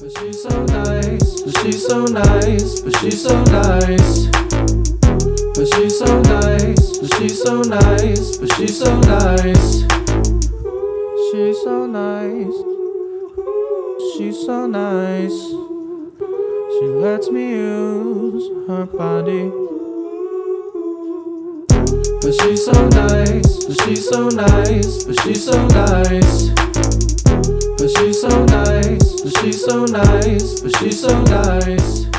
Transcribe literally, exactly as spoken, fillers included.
But she's so nice, but she's so nice, but she's so nice. But she's so nice, but she's so nice, but she's so nice. She's so nice, she's so nice. She lets me use her body. But she's so nice, but she's so nice, but she's so nice. But she's so nice, but she's so nice, but she's so nice.